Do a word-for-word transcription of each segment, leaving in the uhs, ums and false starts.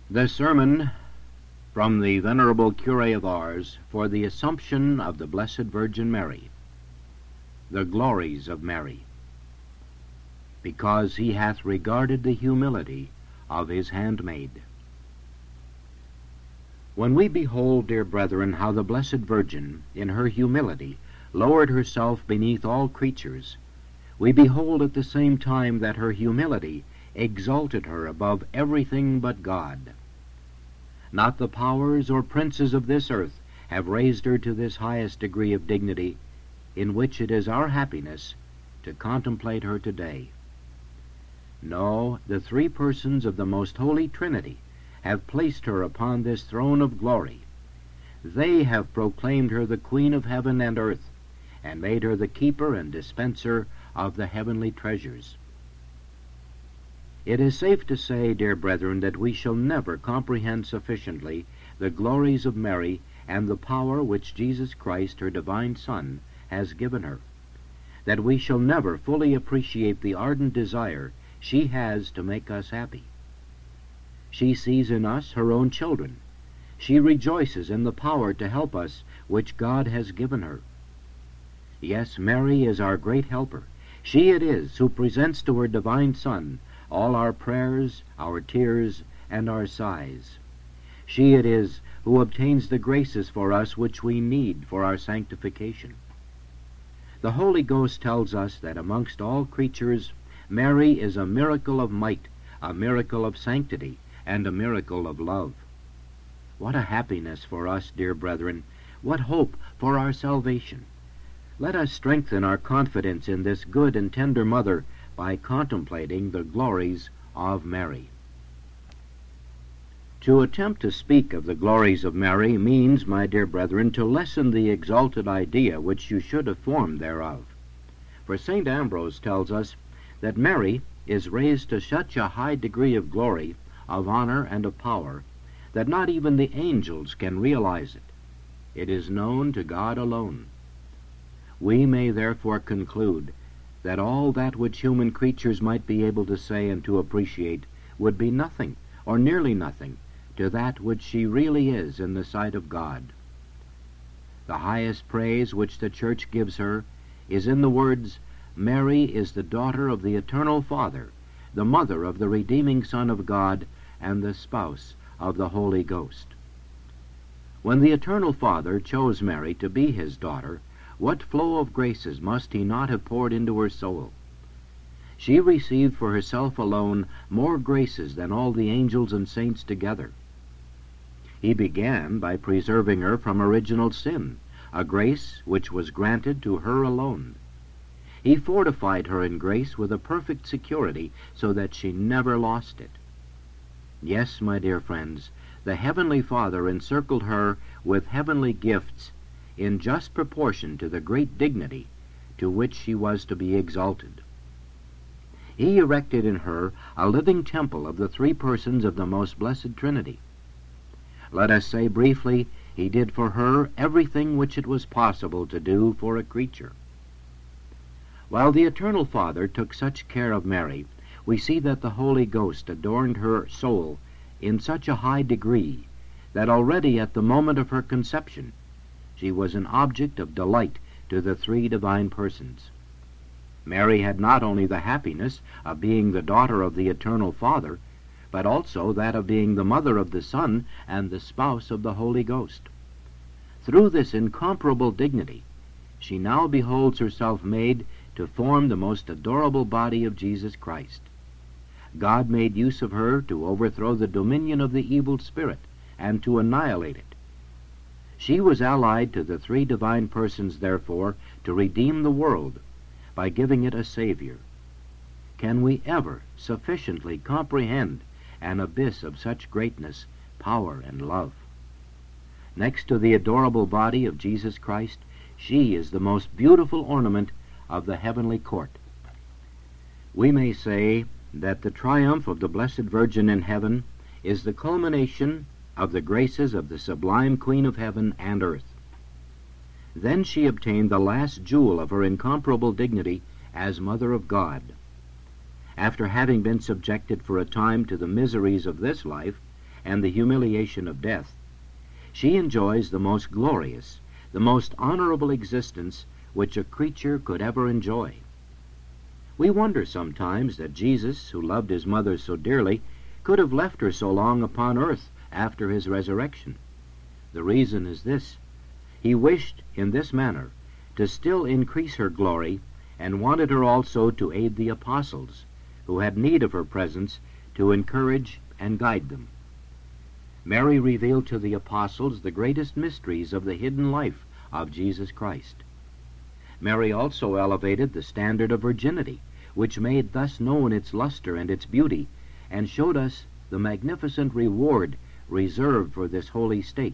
The sermon from the Venerable Curé of Ars for the Assumption of the Blessed Virgin Mary. The glories of Mary. Because he hath regarded the humility of his handmaid. When we behold, dear brethren, how the Blessed Virgin, in her humility, lowered herself beneath all creatures, we behold at the same time that her humility exalted her above everything but God. Not the powers or princes of this earth have raised her to this highest degree of dignity, in which it is our happiness to contemplate her today. No, the three persons of the most holy Trinity have placed her upon this throne of glory. They have proclaimed her the Queen of heaven and earth, and made her the keeper and dispenser of the heavenly treasures. It is safe to say, dear brethren, that we shall never comprehend sufficiently the glories of Mary and the power which Jesus Christ, her divine Son, has given her, that we shall never fully appreciate the ardent desire she has to make us happy. She sees in us her own children. She rejoices in the power to help us which God has given her. Yes, Mary is our great helper. She it is who presents to her divine Son all our prayers, our tears, and our sighs. She it is who obtains the graces for us which we need for our sanctification. The Holy Ghost tells us that amongst all creatures Mary is a miracle of might, a miracle of sanctity, and a miracle of love. What a happiness for us, dear brethren! What hope for our salvation! Let us strengthen our confidence in this good and tender Mother by contemplating the glories of Mary. To attempt to speak of the glories of Mary means, my dear brethren, to lessen the exalted idea which you should have formed thereof. For Saint Ambrose tells us that Mary is raised to such a high degree of glory, of honor, and of power, that not even the angels can realize it. It is known to God alone. We may therefore conclude that all that which human creatures might be able to say and to appreciate would be nothing, or nearly nothing, to that which she really is in the sight of God. The highest praise which the Church gives her is in the words, "Mary is the daughter of the Eternal Father, the mother of the redeeming Son of God, and the spouse of the Holy Ghost." When the Eternal Father chose Mary to be his daughter, what flow of graces must he not have poured into her soul? She received for herself alone more graces than all the angels and saints together. He began by preserving her from original sin, a grace which was granted to her alone. He fortified her in grace with a perfect security so that she never lost it. Yes, my dear friends, the Heavenly Father encircled her with heavenly gifts in just proportion to the great dignity to which she was to be exalted. He erected in her a living temple of the three persons of the most blessed Trinity. Let us say briefly, he did for her everything which it was possible to do for a creature. While the Eternal Father took such care of Mary, we see that the Holy Ghost adorned her soul in such a high degree that already at the moment of her conception she was an object of delight to the three divine persons. Mary had not only the happiness of being the daughter of the Eternal Father, but also that of being the mother of the Son and the spouse of the Holy Ghost. Through this incomparable dignity, she now beholds herself made to form the most adorable body of Jesus Christ. God made use of her to overthrow the dominion of the evil spirit and to annihilate it. She was allied to the three divine persons, therefore, to redeem the world by giving it a Savior. Can we ever sufficiently comprehend an abyss of such greatness, power, and love? Next to the adorable body of Jesus Christ, she is the most beautiful ornament of the heavenly court. We may say that the triumph of the Blessed Virgin in heaven is the culmination of the graces of the sublime Queen of heaven and earth. Then she obtained the last jewel of her incomparable dignity as Mother of God. After having been subjected for a time to the miseries of this life, and the humiliation of death, she enjoys the most glorious, the most honorable existence which a creature could ever enjoy. We wonder sometimes that Jesus, who loved his mother so dearly, could have left her so long upon earth after his resurrection. The reason is this: he wished in this manner to still increase her glory, and wanted her also to aid the apostles, who had need of her presence to encourage and guide them. Mary revealed to the apostles the greatest mysteries of the hidden life of Jesus Christ. Mary also elevated the standard of virginity, which made thus known its luster and its beauty, and showed us the magnificent reward reserved for this holy state.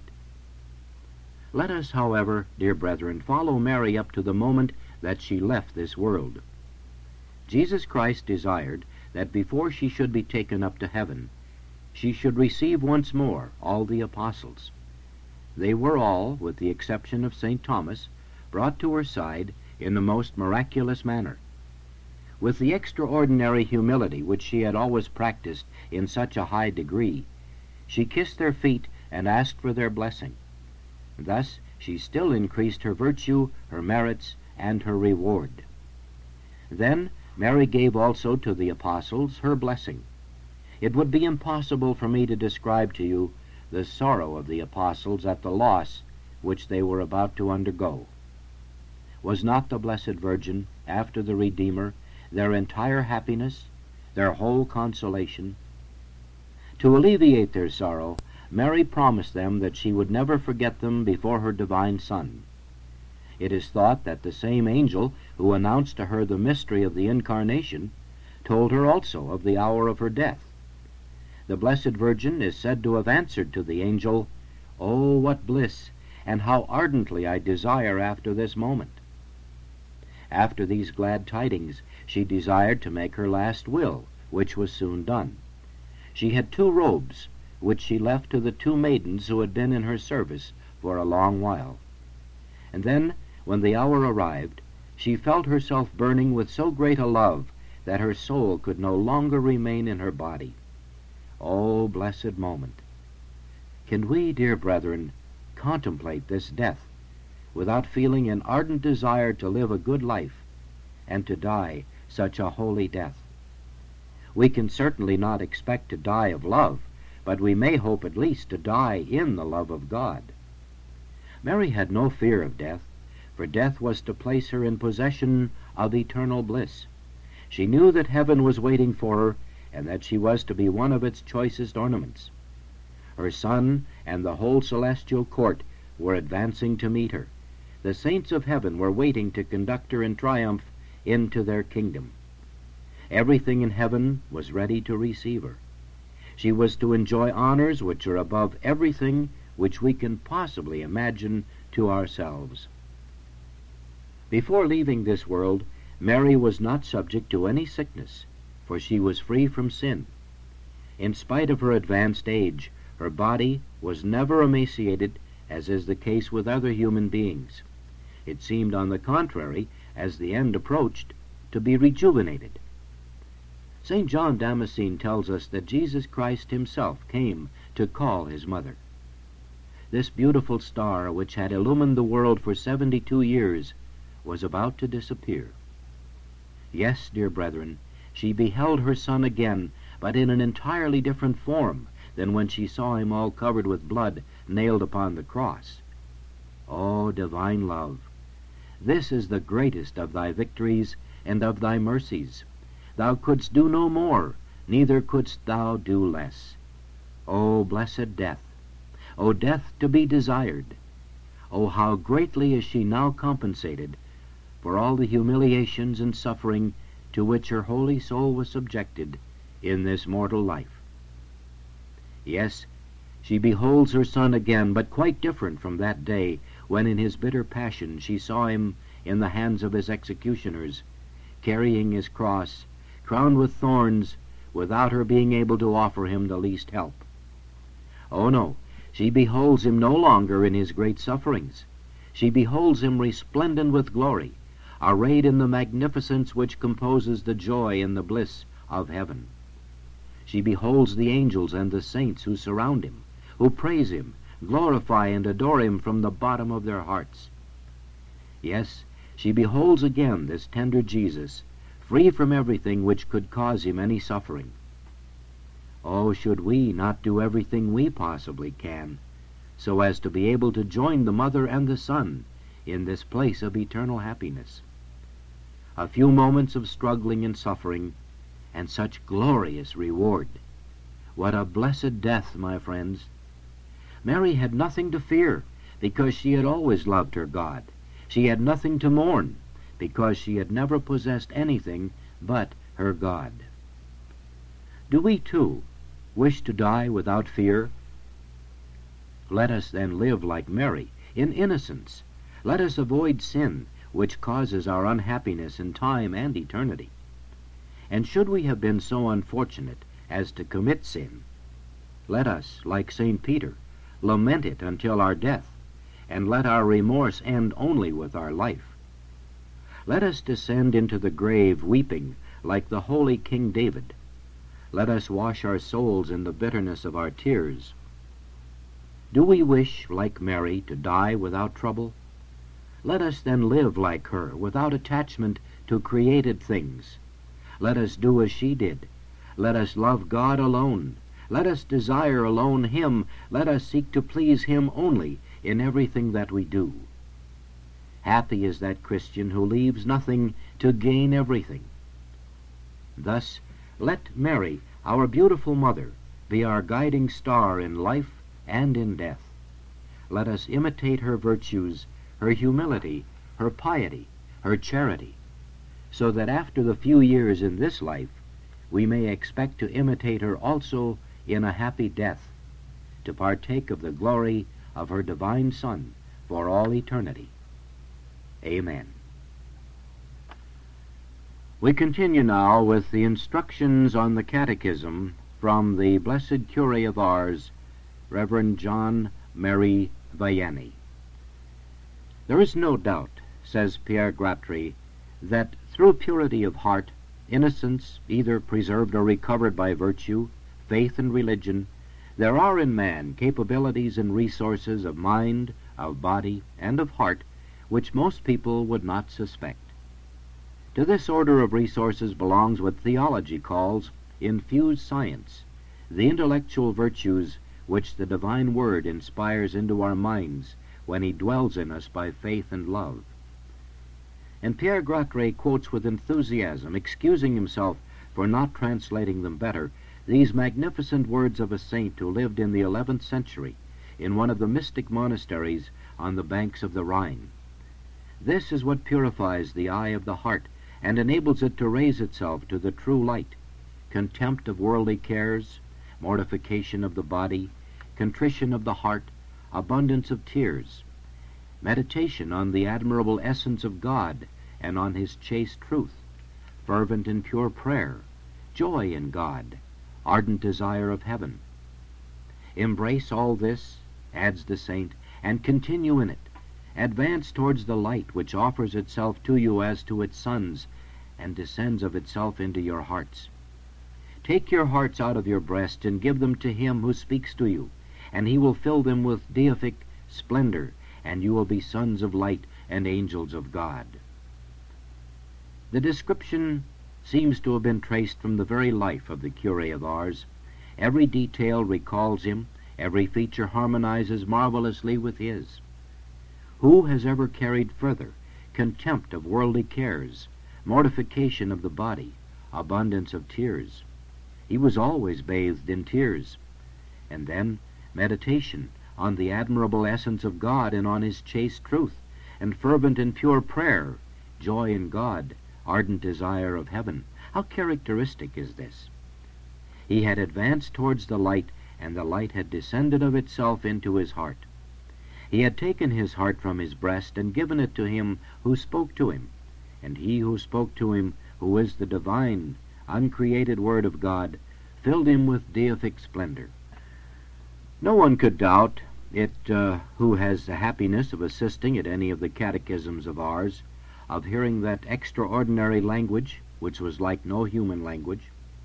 Let us, however, dear brethren, follow Mary up to the moment that she left this world. Jesus Christ desired that before she should be taken up to heaven, she should receive once more all the apostles. They were all, with the exception of Saint Thomas, brought to her side in the most miraculous manner. With the extraordinary humility which she had always practiced in such a high degree, she kissed their feet and asked for their blessing. Thus she still increased her virtue, her merits, and her reward. Then Mary gave also to the apostles her blessing. It would be impossible for me to describe to you the sorrow of the apostles at the loss which they were about to undergo. Was not the Blessed Virgin, after the Redeemer, their entire happiness, their whole consolation? To alleviate their sorrow, Mary promised them that she would never forget them before her divine Son. It is thought that the same angel who announced to her the mystery of the Incarnation told her also of the hour of her death. The Blessed Virgin is said to have answered to the angel, "Oh, what bliss, and how ardently I desire after this moment." After these glad tidings, she desired to make her last will, which was soon done. She had two robes, which she left to the two maidens who had been in her service for a long while. And then, when the hour arrived, she felt herself burning with so great a love that her soul could no longer remain in her body. Oh, blessed moment! Can we, dear brethren, contemplate this death without feeling an ardent desire to live a good life and to die such a holy death? We can certainly not expect to die of love, but we may hope at least to die in the love of God. Mary had no fear of death, for death was to place her in possession of eternal bliss. She knew that heaven was waiting for her, and that she was to be one of its choicest ornaments. Her Son and the whole celestial court were advancing to meet her. The saints of heaven were waiting to conduct her in triumph into their kingdom. Everything in heaven was ready to receive her. She was to enjoy honors which are above everything which we can possibly imagine to ourselves. Before leaving this world, Mary was not subject to any sickness, for she was free from sin. In spite of her advanced age, her body was never emaciated, as is the case with other human beings. It seemed, on the contrary, as the end approached, to be rejuvenated. Saint John Damascene tells us that Jesus Christ himself came to call his mother. This beautiful star, which had illumined the world for seventy-two years, was about to disappear. Yes, dear brethren, she beheld her Son again, but in an entirely different form than when she saw him all covered with blood, nailed upon the cross. O divine love, this is the greatest of thy victories and of thy mercies. Thou couldst do no more, neither couldst thou do less. O blessed death! O death to be desired! O how greatly is she now compensated for all the humiliations and suffering to which her holy soul was subjected in this mortal life. Yes, she beholds her Son again, but quite different from that day when in his bitter passion she saw him in the hands of his executioners, carrying his cross, crowned with thorns, without her being able to offer him the least help. Oh no, she beholds him no longer in his great sufferings. She beholds him resplendent with glory, arrayed in the magnificence which composes the joy and the bliss of heaven. She beholds the angels and the saints who surround him, who praise him, glorify and adore him from the bottom of their hearts. Yes, she beholds again this tender Jesus, free from everything which could cause him any suffering. Oh, should we not do everything we possibly can, so as to be able to join the Mother and the Son in this place of eternal happiness? A few moments of struggling and suffering, and such glorious reward. What a blessed death, my friends! Mary had nothing to fear, because she had always loved her God. She had nothing to mourn, because she had never possessed anything but her God. Do we, too, wish to die without fear? Let us then live like Mary, in innocence. Let us avoid sin, which causes our unhappiness in time and eternity. And should we have been so unfortunate as to commit sin, let us, like Saint Peter, lament it until our death, and let our remorse end only with our life. Let us descend into the grave weeping like the holy King David. Let us wash our souls in the bitterness of our tears. Do we wish, like Mary, to die without trouble? Let us then live like her, without attachment to created things. Let us do as she did. Let us love God alone. Let us desire alone him. Let us seek to please him only in everything that we do. Happy is that Christian who leaves nothing to gain everything. Thus, let Mary, our beautiful mother, be our guiding star in life and in death. Let us imitate her virtues, her humility, her piety, her charity, so that after the few years in this life we may expect to imitate her also in a happy death, to partake of the glory of her divine Son for all eternity. Amen. We continue now with the instructions on the Catechism from the Blessed Cure of Ars, Reverend John Mary Vianney. There is no doubt, says Pierre Gratry, that through purity of heart, innocence, either preserved or recovered by virtue, faith and religion, there are in man capabilities and resources of mind, of body, and of heart, which most people would not suspect. To this order of resources belongs what theology calls infused science, the intellectual virtues which the divine Word inspires into our minds when he dwells in us by faith and love. And Pierre Gratry quotes with enthusiasm, excusing himself for not translating them better, these magnificent words of a saint who lived in the eleventh century in one of the mystic monasteries on the banks of the Rhine. This is what purifies the eye of the heart and enables it to raise itself to the true light: contempt of worldly cares, mortification of the body, contrition of the heart, abundance of tears, meditation on the admirable essence of God and on his chaste truth, fervent and pure prayer, joy in God, ardent desire of heaven. Embrace all this, adds the saint, and continue in it. Advance towards the light which offers itself to you as to its sons, and descends of itself into your hearts. Take your hearts out of your breast and give them to him who speaks to you, and he will fill them with deific splendor, and you will be sons of light and angels of God. The description seems to have been traced from the very life of the Cure of Ars. Every detail recalls him, every feature harmonizes marvelously with his. Who has ever carried further contempt of worldly cares, mortification of the body, abundance of tears? He was always bathed in tears. And then meditation on the admirable essence of God and on his chaste truth, and fervent and pure prayer, joy in God, ardent desire of heaven. How characteristic is this! He had advanced towards the light, and the light had descended of itself into his heart. He had taken his heart from his breast and given it to him who spoke to him, and he who spoke to him, who is the divine, uncreated Word of God, filled him with deific splendor. No one could doubt it uh, who has the happiness of assisting at any of the catechisms of ours, of hearing that extraordinary language, which was like no human language.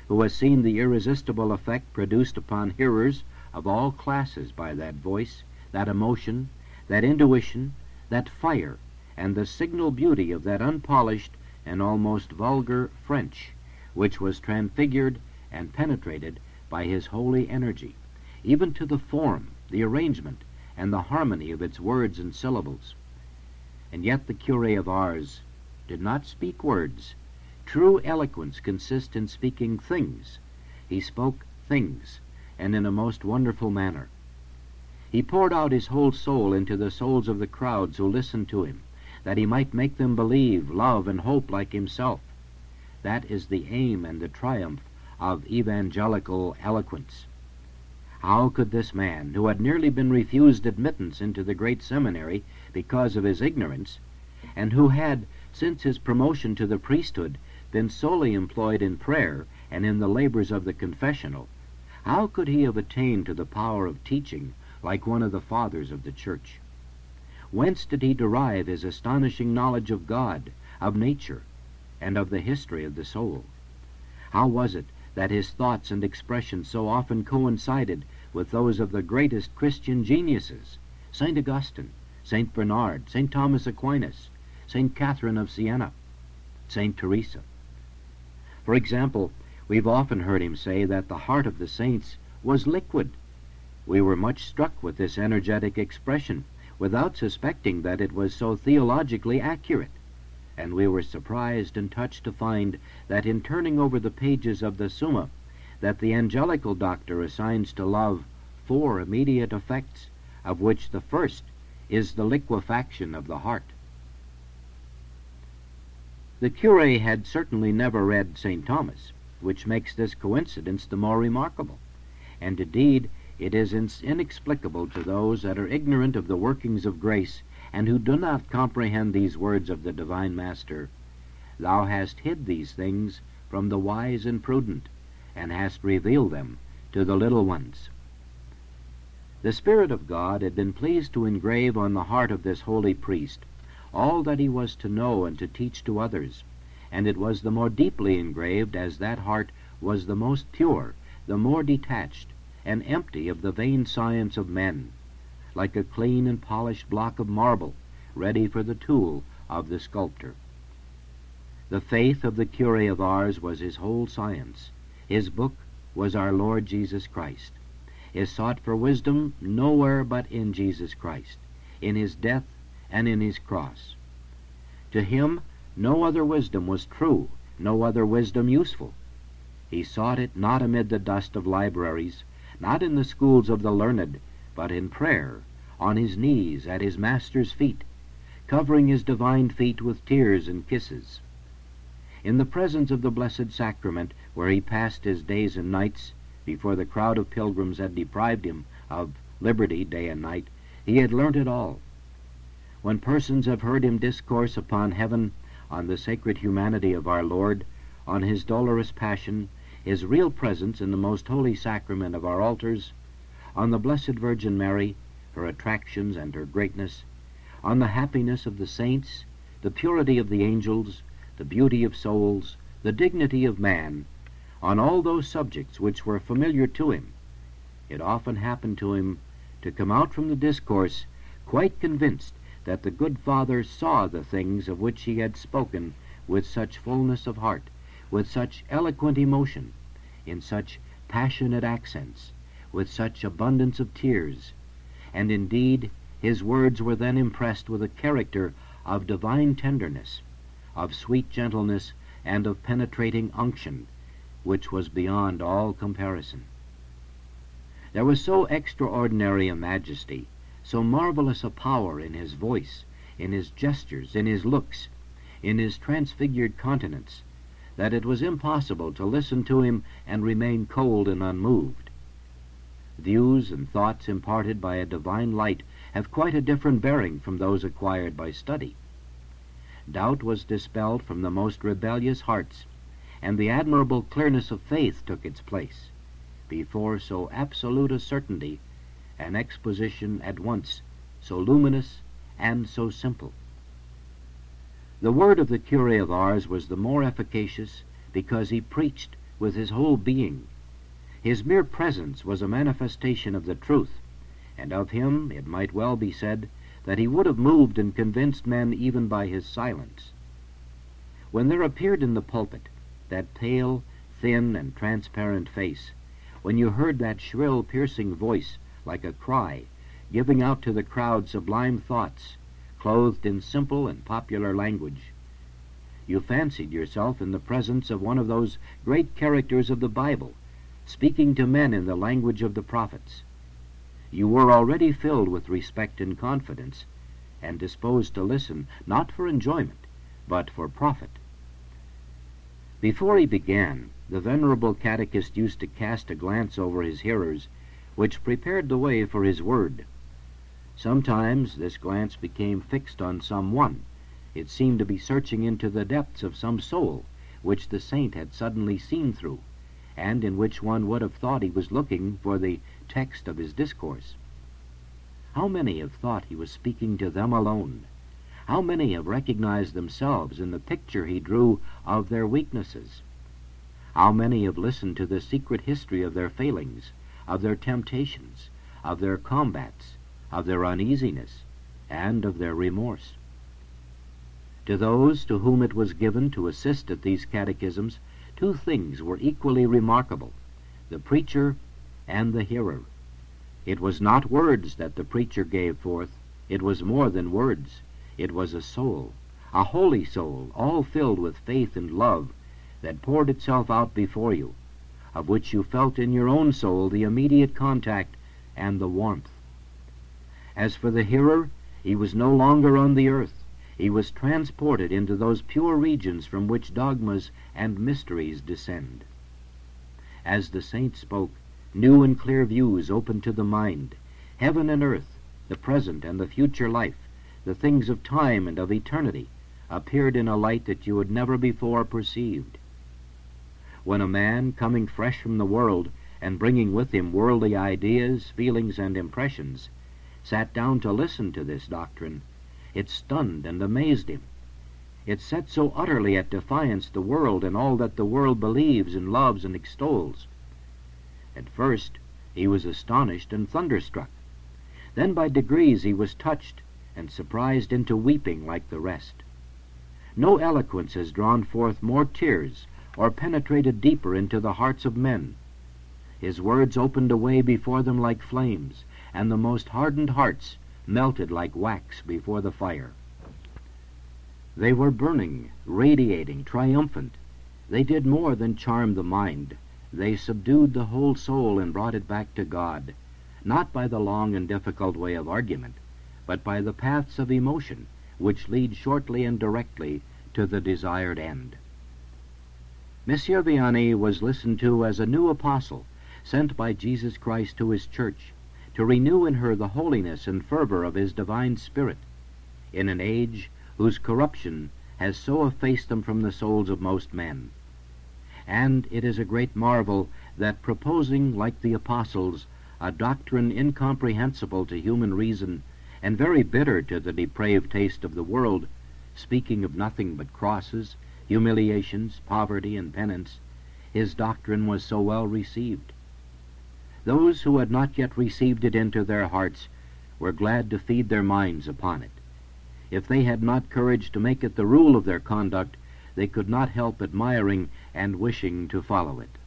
who has seen the irresistible effect produced upon hearers of all classes by that voice, that emotion, that intuition, that fire, and the signal beauty of that unpolished and almost vulgar French, which was transfigured and penetrated by his holy energy, even to the form, the arrangement, and the harmony of its words and syllables. And yet the curé of Ars did not speak words. True eloquence consists in speaking things. He spoke things, and in a most wonderful manner. He poured out his whole soul into the souls of the crowds who listened to him, that he might make them believe, love, and hope like himself. That is the aim and the triumph of evangelical eloquence. How could this man, who had nearly been refused admittance into the great seminary because of his ignorance, and who had, since his promotion to the priesthood, been solely employed in prayer and in the labors of the confessional, how could he have attained to the power of teaching like one of the fathers of the church? Whence did he derive his astonishing knowledge of God, of nature, and of the history of the soul? How was it that his thoughts and expressions so often coincided with those of the greatest Christian geniuses, Saint Augustine, Saint Bernard, Saint Thomas Aquinas, Saint Catherine of Siena, Saint Teresa? For example, we've often heard him say that the heart of the saints was liquid. We were much struck with this energetic expression, without suspecting that it was so theologically accurate, and we were surprised and touched to find that in turning over the pages of the Summa, that the angelical doctor assigns to love four immediate effects, of which the first is the liquefaction of the heart. The curé had certainly never read Saint Thomas, which makes this coincidence the more remarkable, and indeed it is inexplicable to those that are ignorant of the workings of grace and who do not comprehend these words of the Divine Master: "Thou hast hid these things from the wise and prudent, and hast revealed them to the little ones." The Spirit of God had been pleased to engrave on the heart of this holy priest all that he was to know and to teach to others, and it was the more deeply engraved as that heart was the most pure, the more detached, and empty of the vain science of men, like a clean and polished block of marble, ready for the tool of the sculptor. The faith of the curé of Ars was his whole science. His book was our Lord Jesus Christ. He sought for wisdom nowhere but in Jesus Christ, in his death and in his cross. To him no other wisdom was true, no other wisdom useful. He sought it not amid the dust of libraries, not in the schools of the learned, but in prayer, on his knees at his Master's feet, covering his divine feet with tears and kisses. In the presence of the Blessed Sacrament, where he passed his days and nights, before the crowd of pilgrims had deprived him of liberty day and night, he had learnt it all. When persons have heard him discourse upon heaven, on the sacred humanity of our Lord, on his dolorous passion, his real presence in the most holy sacrament of our altars, on the Blessed Virgin Mary, her attractions and her greatness, on the happiness of the saints, the purity of the angels, the beauty of souls, the dignity of man, on all those subjects which were familiar to him, it often happened to him to come out from the discourse quite convinced that the good Father saw the things of which he had spoken with such fullness of heart, with such eloquent emotion, in such passionate accents, with such abundance of tears, and indeed his words were then impressed with a character of divine tenderness, of sweet gentleness, and of penetrating unction, which was beyond all comparison. There was so extraordinary a majesty, so marvelous a power in his voice, in his gestures, in his looks, in his transfigured countenance, that it was impossible to listen to him and remain cold and unmoved. Views and thoughts imparted by a divine light have quite a different bearing from those acquired by study. Doubt was dispelled from the most rebellious hearts, and the admirable clearness of faith took its place, before so absolute a certainty, an exposition at once so luminous and so simple. The word of the curé of Ars was the more efficacious because he preached with his whole being. His mere presence was a manifestation of the truth, and of him it might well be said that he would have moved and convinced men even by his silence. When there appeared in the pulpit that pale, thin, and transparent face, when you heard that shrill, piercing voice like a cry, giving out to the crowd sublime thoughts, clothed in simple and popular language, you fancied yourself in the presence of one of those great characters of the Bible, speaking to men in the language of the prophets. You were already filled with respect and confidence, and disposed to listen, not for enjoyment, but for profit. Before he began, the venerable catechist used to cast a glance over his hearers, which prepared the way for his word. Sometimes this glance became fixed on some one. It seemed to be searching into the depths of some soul which the saint had suddenly seen through, and in which one would have thought he was looking for the text of his discourse. How many have thought he was speaking to them alone? How many have recognized themselves in the picture he drew of their weaknesses? How many have listened to the secret history of their failings, of their temptations, of their combats, of their uneasiness, and of their remorse? To those to whom it was given to assist at these catechisms, two things were equally remarkable: the preacher and the hearer. It was not words that the preacher gave forth. It was more than words. It was a soul, a holy soul, all filled with faith and love, that poured itself out before you, of which you felt in your own soul the immediate contact and the warmth. As for the hearer, he was no longer on the earth. He was transported into those pure regions from which dogmas and mysteries descend. As the saint spoke, new and clear views opened to the mind. Heaven and earth, the present and the future life, the things of time and of eternity, appeared in a light that you had never before perceived. When a man, coming fresh from the world and bringing with him worldly ideas, feelings, and impressions, sat down to listen to this doctrine, it stunned and amazed him. It set so utterly at defiance the world and all that the world believes and loves and extols. At first he was astonished and thunderstruck. Then by degrees he was touched and surprised into weeping like the rest. No eloquence has drawn forth more tears or penetrated deeper into the hearts of men. His words opened a way before them like flames, and the most hardened hearts melted like wax before the fire. They were burning, radiating, triumphant. They did more than charm the mind. They subdued the whole soul and brought it back to God, not by the long and difficult way of argument, but by the paths of emotion, which lead shortly and directly to the desired end. Monsieur Vianney was listened to as a new apostle, sent by Jesus Christ to his church, to renew in her the holiness and fervor of his divine Spirit, in an age whose corruption has so effaced them from the souls of most men. And it is a great marvel that, proposing, like the apostles, a doctrine incomprehensible to human reason, and very bitter to the depraved taste of the world, speaking of nothing but crosses, humiliations, poverty, and penance, his doctrine was so well received. Those who had not yet received it into their hearts were glad to feed their minds upon it. If they had not courage to make it the rule of their conduct, they could not help admiring and wishing to follow it.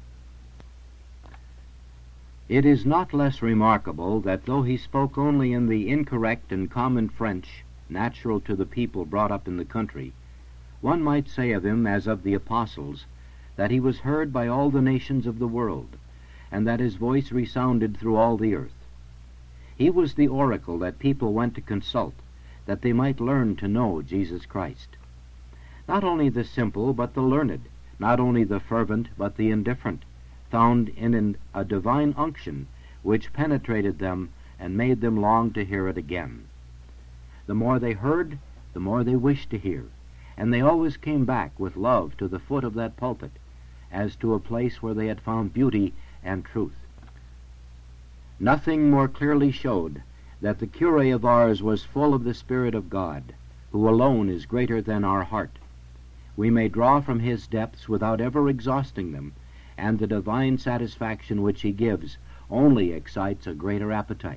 It is not less remarkable that though he spoke only in the incorrect and common French natural to the people brought up in the country, one might say of him, as of the apostles, that he was heard by all the nations of the world, and that his voice resounded through all the earth. He was the oracle that people went to consult, that they might learn to know Jesus Christ. Not only the simple but the learned, not only the fervent but the indifferent, found in an, a divine unction which penetrated them and made them long to hear it again. The more they heard, the more they wished to hear, and they always came back with love to the foot of that pulpit, as to a place where they had found beauty and truth. Nothing more clearly showed that the curé of Ars was full of the Spirit of God, who alone is greater than our heart. We may draw from his depths without ever exhausting them, and the divine satisfaction which he gives only excites a greater appetite.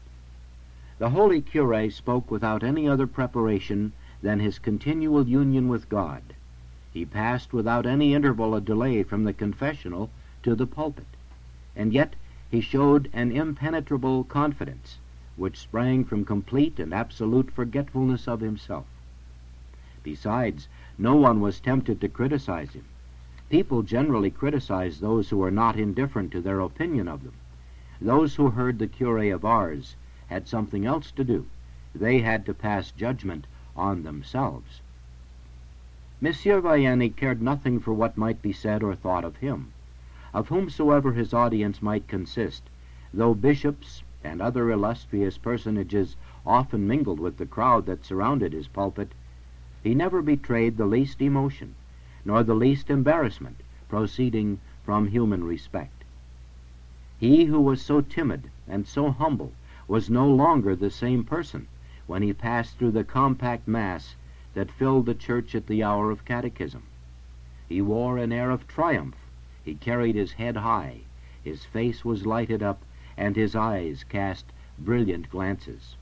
The holy curé spoke without any other preparation than his continual union with God. He passed without any interval or delay from the confessional to the pulpit, and yet he showed an impenetrable confidence which sprang from complete and absolute forgetfulness of himself. Besides, no one was tempted to criticize him. People generally criticize those who are not indifferent to their opinion of them. Those who heard the curé of Ars had something else to do. They had to pass judgment on themselves. Monsieur Vianney cared nothing for what might be said or thought of him. Of whomsoever his audience might consist, though bishops and other illustrious personages often mingled with the crowd that surrounded his pulpit, he never betrayed the least emotion, nor the least embarrassment proceeding from human respect. He who was so timid and so humble was no longer the same person when he passed through the compact mass that filled the church at the hour of catechism. He wore an air of triumph. He carried his head high, his face was lighted up, and his eyes cast brilliant glances.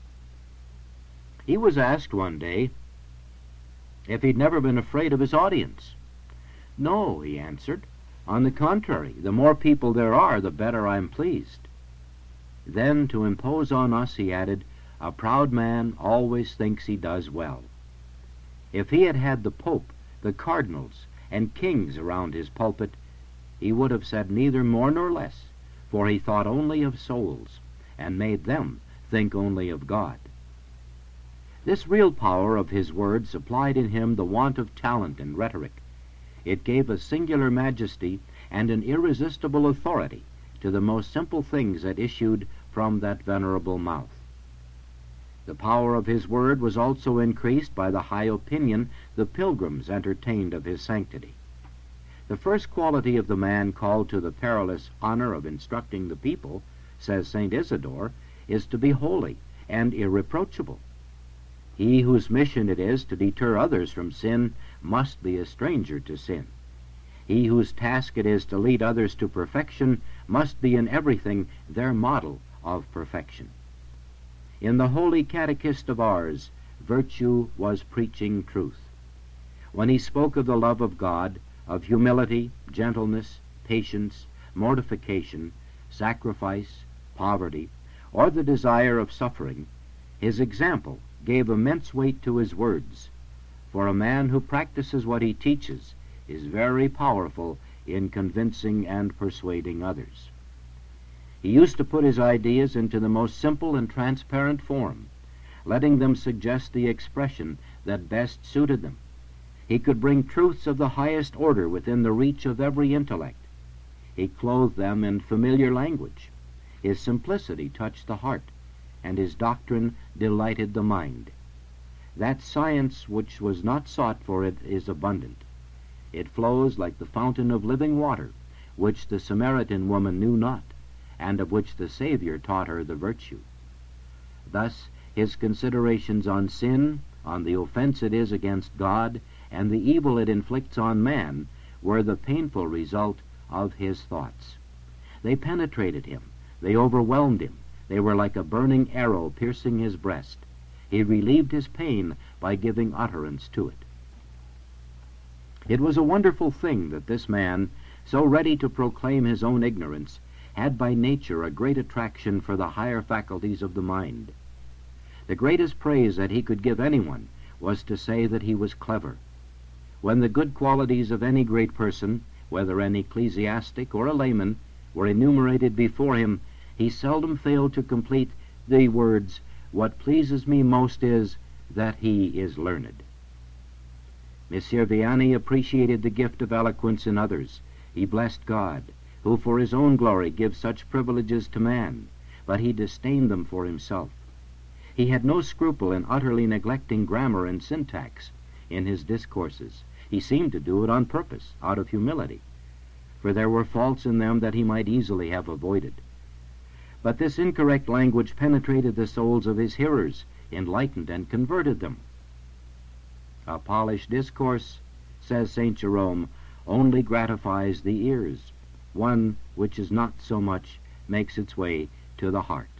He was asked one day if he'd never been afraid of his audience. "No," he answered. "On the contrary, the more people there are, the better I'm pleased." Then, to impose on us, he added, "A proud man always thinks he does well." If he had had the Pope, the cardinals, and kings around his pulpit, he would have said neither more nor less, for he thought only of souls, and made them think only of God. This real power of his word supplied in him the want of talent and rhetoric. It gave a singular majesty and an irresistible authority to the most simple things that issued from that venerable mouth. The power of his word was also increased by the high opinion the pilgrims entertained of his sanctity. The first quality of the man called to the perilous honor of instructing the people, says Saint Isidore, is to be holy and irreproachable. He whose mission it is to deter others from sin must be a stranger to sin. He whose task it is to lead others to perfection must be in everything their model of perfection. In the holy catechist of Ars, virtue was preaching truth. When he spoke of the love of God, of humility, gentleness, patience, mortification, sacrifice, poverty, or the desire of suffering, his example gave immense weight to his words, for a man who practices what he teaches is very powerful in convincing and persuading others. He used to put his ideas into the most simple and transparent form, letting them suggest the expression that best suited them. He could bring truths of the highest order within the reach of every intellect. He clothed them in familiar language. His simplicity touched the heart, and his doctrine delighted the mind. That science which was not sought for it is abundant. It flows like the fountain of living water, which the Samaritan woman knew not, and of which the Savior taught her the virtue. Thus his considerations on sin, on the offense it is against God, and the evil it inflicts on man were the painful result of his thoughts. They penetrated him, they overwhelmed him, they were like a burning arrow piercing his breast. He relieved his pain by giving utterance to it. It was a wonderful thing that this man, so ready to proclaim his own ignorance, had by nature a great attraction for the higher faculties of the mind. The greatest praise that he could give anyone was to say that he was clever. When the good qualities of any great person, whether an ecclesiastic or a layman, were enumerated before him, he seldom failed to complete the words, "What pleases me most is that he is learned." Monsieur Vianney appreciated the gift of eloquence in others. He blessed God, who for his own glory gives such privileges to man, but he disdained them for himself. He had no scruple in utterly neglecting grammar and syntax in his discourses. He seemed to do it on purpose, out of humility, for there were faults in them that he might easily have avoided. But this incorrect language penetrated the souls of his hearers, enlightened and converted them. A polished discourse, says Saint Jerome, only gratifies the ears. one which is not so much makes its way to the heart.